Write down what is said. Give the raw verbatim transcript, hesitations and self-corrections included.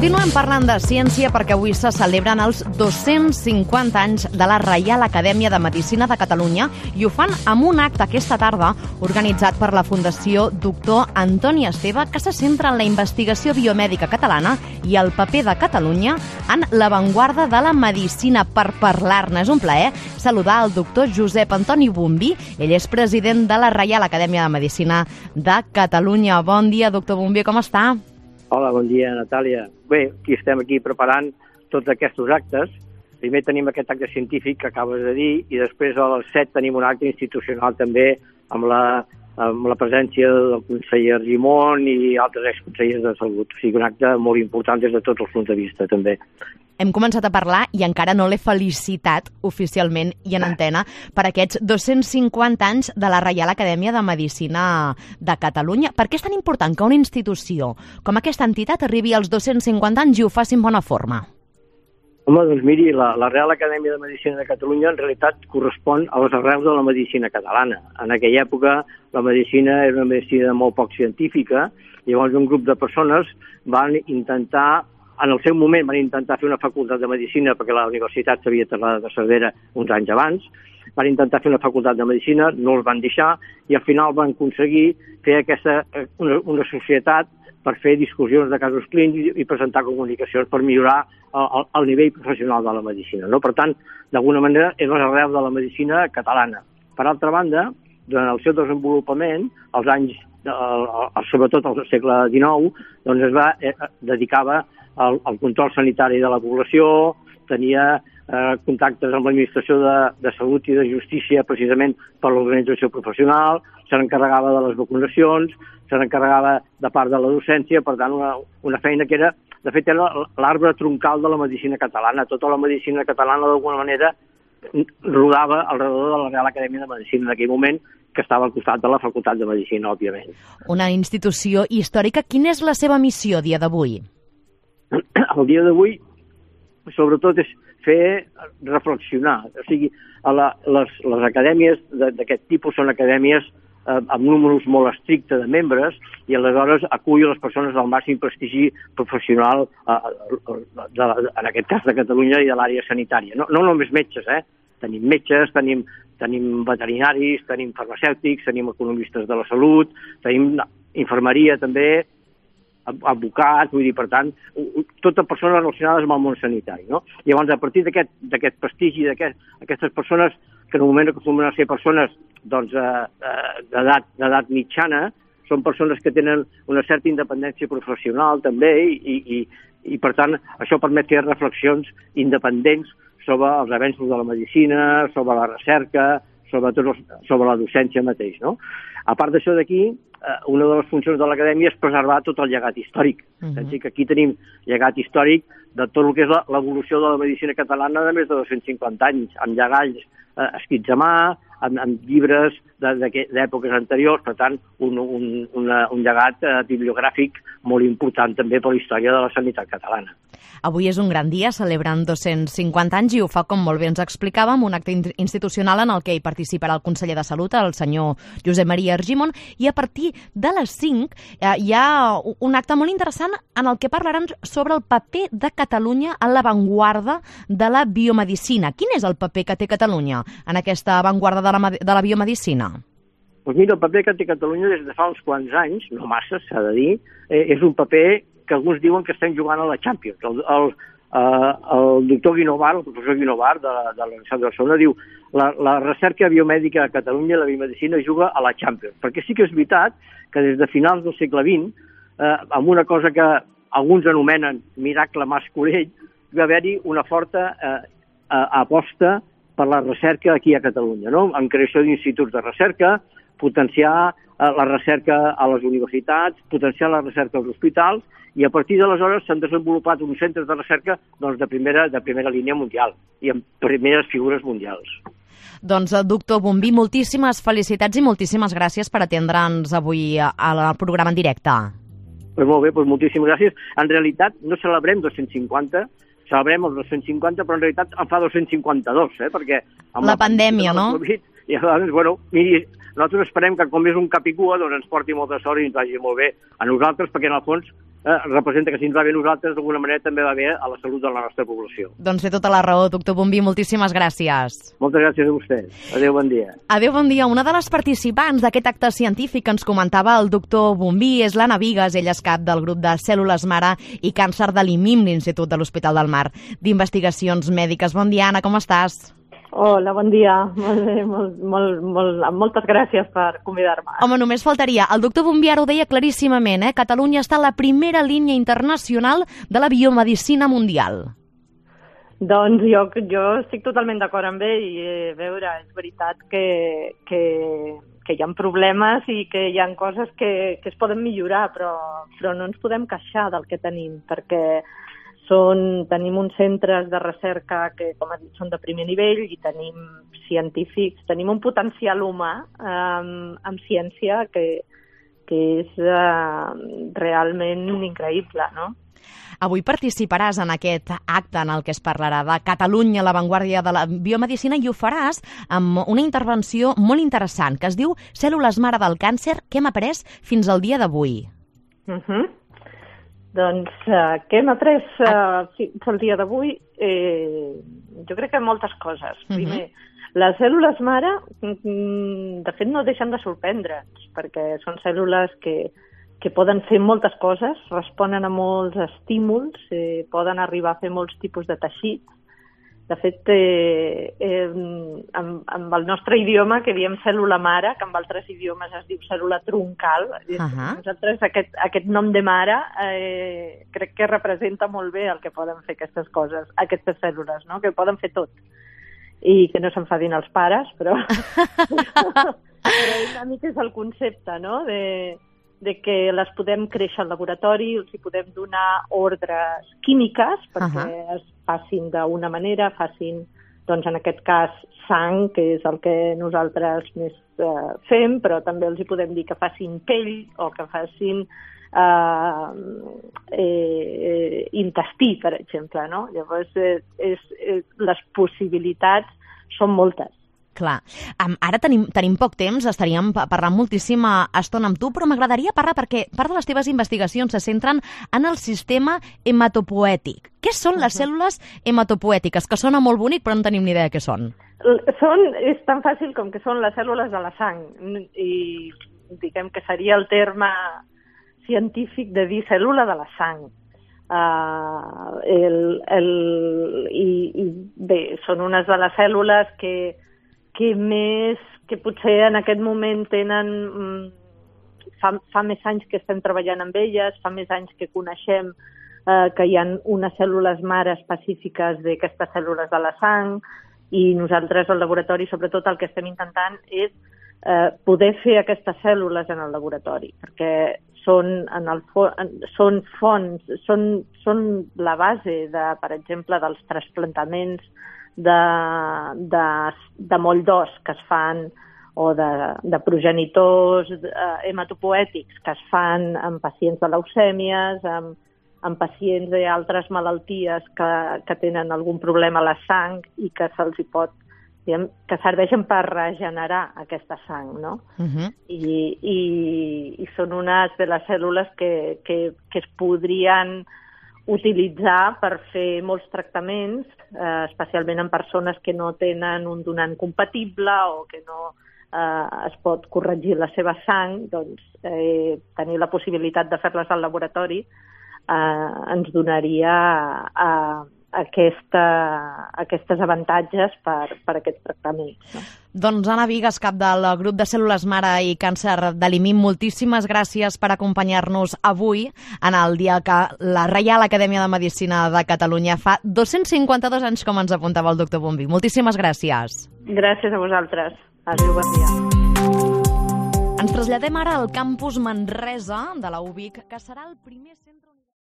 Continuem parlant de ciència perquè avui se celebren els dos-cents cinquanta anys de la Reial Acadèmia de Medicina de Catalunya i ho fan amb un acte aquesta tarda organitzat per la Fundació Doctor Antoni Esteve, que se centra en la investigació biomèdica catalana i el paper de Catalunya en l'avantguarda de la medicina. Per parlar-ne és un plaer saludar el doctor Josep Antoni Bombí. Ell és president de la Reial Acadèmia de Medicina de Catalunya. Bon dia, doctor Bombí, com està? Hola, bon dia, Natàlia. Bé, aquí estem aquí preparant tots aquests actes. Primer tenim aquest acte científic que acabes de dir i després a les set tenim un acte institucional també amb la, amb la presència del conseller Argimon i altres exconsellers de Salut. O sigui, un acte molt important des de tots els punts de vista, també. Hem començat a parlar i encara no l'he felicitat oficialment i en antena per aquests dos-cents cinquanta anys de la Reial Acadèmia de Medicina de Catalunya. Per què és tan important que una institució com aquesta entitat arribi als dos-cents cinquanta anys i ho faci en bona forma? Home, doncs miri, la, la Reial Acadèmia de Medicina de Catalunya en realitat correspon a les arrels de la medicina catalana. En aquella època la medicina era una medicina molt poc científica, llavors un grup de persones van intentar, en el seu moment van intentar fer una facultat de medicina perquè la universitat s'havia traslladat de Cervera uns anys abans, van intentar fer una facultat de medicina, no els van deixar i al final van aconseguir fer aquesta, una, una societat per fer discussions de casos clínics i presentar comunicacions per millorar el, el, el nivell professional de la medicina. No? Per tant, d'alguna manera, és l'arrel de la medicina catalana. Per altra banda, durant el seu desenvolupament, als anys, el, el, sobretot al segle dinou, doncs es va, eh, dedicava al, al control sanitari de la població, tenia eh, contactes amb l'administració de, de salut i de justícia precisament per l'organització professional, se n'encarregava de les vacunacions, se n'encarregava de part de la docència, per tant, una, una feina que era, de fet, era l'arbre troncal de la medicina catalana. Tota la medicina catalana, d'alguna manera, rodava alrededor de la Real Acadèmia de Medicina en aquell moment, que estava al costat de la Facultat de Medicina, òbviament. Una institució històrica. Quina és la seva missió a dia d'avui? El dia d'avui, sobretot, és fer reflexionar. O sigui, a la, les, les acadèmies d'aquest tipus són acadèmies eh, amb números molt estrictes de membres i aleshores acull les persones del màxim prestigi professional, eh, de, en aquest cas de Catalunya i de l'àrea sanitària. No, no només metges, eh? Tenim metges, tenim, tenim veterinaris, tenim farmacèutics, tenim economistes de la salut, tenim infermeria també, advocats, vull dir, per tant, totes persones relacionades amb el món sanitari, no? Llavors, a partir d'aquest d'aquest prestigi, d'aquestes persones, que en un moment acostumen a ser persones doncs, d'edat d'edat mitjana, són persones que tenen una certa independència professional també i, i, i per tant, això permet fer reflexions independents sobre els avenços de la medicina, sobre la recerca, sobre, tot els, sobre la docència mateix, no? A part d'això d'aquí, una de les funcions de l'acadèmia és preservar tot el llegat històric. Uh-huh. Així que aquí tenim llegat històric de tot el que és l'evolució de la medicina catalana de més de dos-cents cinquanta anys, amb llegalls eh, escrits a mà, amb, amb llibres d'èpoques anteriors, per tant, un, un, una, un llegat eh, bibliogràfic molt important també per la història de la sanitat catalana. Avui és un gran dia, celebren dos-cents cinquanta anys i ho fa, com molt bé ens explicàvem, un acte institucional en el que hi participarà el conseller de Salut, el senyor Josep Maria Argimon, i a partir de les cinc eh, hi ha un acte molt interessant en el que parlaran sobre el paper de Catalunya a l'avantguarda de la biomedicina. Quin és el paper que té Catalunya en aquesta avantguarda de la, de la biomedicina? Doncs mira, el paper que té Catalunya des de fa uns quants anys, no massa, s'ha de dir, eh, és un paper que alguns diuen que estem jugant a la Champions. El, el, eh, el doctor Guinovar, el professor Guinovar de, de la Universitat de Barcelona, diu la, la recerca biomèdica a Catalunya, la biomedicina, juga a la Champions. Perquè sí que és veritat que des de finals del segle vint, eh, amb una cosa que alguns anomenen miracle masculell, va haver-hi una forta eh, aposta per la recerca aquí a Catalunya, no? En creació d'instituts de recerca, potenciar la recerca a les universitats, potenciar la recerca als hospitals, i a partir d'aleshores s'han desenvolupat uns centres de recerca doncs, de, primera, de primera línia mundial i amb primeres figures mundials. Doncs, doctor Bombí, moltíssimes felicitats i moltíssimes gràcies per atendre'ns avui al programa en directe. Pues molt bé, pues moltíssimes gràcies. En realitat no celebrem dos-cents cinquanta, celebrem els dos-cents cinquanta, però en realitat en fa dos-cents cinquanta-dos, eh? Perquè amb la, la pandèmia, no? COVID, I llavors, bueno, miri, nosaltres esperem que com és un cap i cua, doncs ens porti molta sort i ens vagi molt bé a nosaltres, perquè en el fons eh, representa que si ens va bé a nosaltres, d'alguna manera també va bé a la salut de la nostra població. Doncs té tota la raó, doctor Bombí, moltíssimes gràcies. Moltes gràcies a vostès. Adéu, bon dia. Adéu, bon dia. Una de les participants d'aquest acte científic que ens comentava el doctor Bombí és l'Anna Vigues, ella és cap del grup de cèl·lules mare i càncer de l'I M I M, l'Institut de l'Hospital del Mar d'Investigacions Mèdiques. Bon dia, Anna, com estàs? Hola, bon dia. Molt bé, molt, molt, molt, moltes gràcies per convidar-me. Home, només faltaria. El doctor Bombí ara ho deia claríssimament, eh? Catalunya està a la primera línia internacional de la biomedicina mundial. Doncs jo, jo estic totalment d'acord amb ell i, a veure, és veritat que, que, que hi ha problemes i que hi ha coses que, que es poden millorar, però, però no ens podem queixar del que tenim, perquè Són, tenim uns centres de recerca que, com ha dit, són de primer nivell i tenim científics, tenim un potencial humà eh, amb ciència que, que és eh, realment increïble, no? Avui participaràs en aquest acte en el que es parlarà de Catalunya, l'avantguàrdia de la biomedicina, i ho faràs amb una intervenció molt interessant que es diu Cèl·lules mare del càncer, què hem après fins al dia d'avui? Uh-huh. Doncs uh, què hem après uh, fins al dia d'avui? Eh, jo crec que moltes coses. Uh-huh. Primer, les cèl·lules mare, de fet, no deixen de sorprendre'ns, perquè són cèl·lules que, que poden fer moltes coses, responen a molts estímuls, eh, poden arribar a fer molts tipus de teixits. De fet, eh, eh, amb, amb el nostre idioma, que diem cèl·lula mare, que en altres idiomes es diu cèl·lula troncal, uh-huh. Nosaltres aquest, aquest nom de mare eh, crec que representa molt bé el que poden fer aquestes coses, aquestes cèl·lules, no? Que poden fer tot. I que no s'enfadin els pares, però, però una mica és el concepte, no?, de, de que les podem créixer al laboratori, els hi podem donar ordres químiques perquè uh-huh. es facin d'una manera, facin, doncs en aquest cas, sang, que és el que nosaltres més eh, fem, però també els hi podem dir que facin pell o que facin eh, eh, intestí, per exemple, no? Llavors, eh, és, eh, les possibilitats són moltes. Clar. Um, ara tenim, tenim poc temps, estaríem parlant moltíssima estona amb tu, però m'agradaria parlar perquè part de les teves investigacions se centren en el sistema hematopoètic. Què són les uh-huh. cèl·lules hematopoètiques? Que sona molt bonic, però no tenim ni idea què són. Són, és tan fàcil com que són les cèl·lules de la sang, i diguem que seria el terme científic de dir cèl·lula de la sang. Uh, el, el, i, i bé, són unes de les cèl·lules que que més, que potser en aquest moment tenen, fa, fa més anys que estem treballant amb elles, fa més anys que coneixem eh, que hi ha unes cèl·lules mare específiques d'aquestes cèl·lules de la sang, i nosaltres al laboratori sobretot el que estem intentant és eh, poder fer aquestes cèl·lules en el laboratori, perquè són, en el fo són fonts, són, són la base, de, per exemple, dels trasplantaments de, de, de moll d'os que es fan, o de, de progenitors eh, hematopoètics que es fan en pacients de leucèmies, en, en pacients d'altres malalties que, que tenen algun problema a la sang i que se'ls hi pot, diguem, que serveixen per regenerar aquesta sang, no? Uh-huh. I, i, i són unes de les cèl·lules que, que, que es podrien utilitzar per fer molts tractaments, eh, especialment en persones que no tenen un donant compatible o que no eh, es pot corregir la seva sang, doncs eh, tenir la possibilitat de fer-les al laboratori eh, ens donaria eh, aquesta, aquestes avantatges per, per aquests tractaments, no? Doncs Anna Vigues, cap del grup de cèl·lules mare i càncer de l'I M I M, moltíssimes gràcies per acompanyar-nos avui en el dia que la Reial Acadèmia de Medicina de Catalunya fa dos-cents cinquanta-dos anys, com ens apuntava el doctor Bombí. Moltíssimes gràcies. Gràcies a vosaltres. Adéu, bon dia. Ens traslladem ara al campus Manresa de la U B I C, que serà el primer centre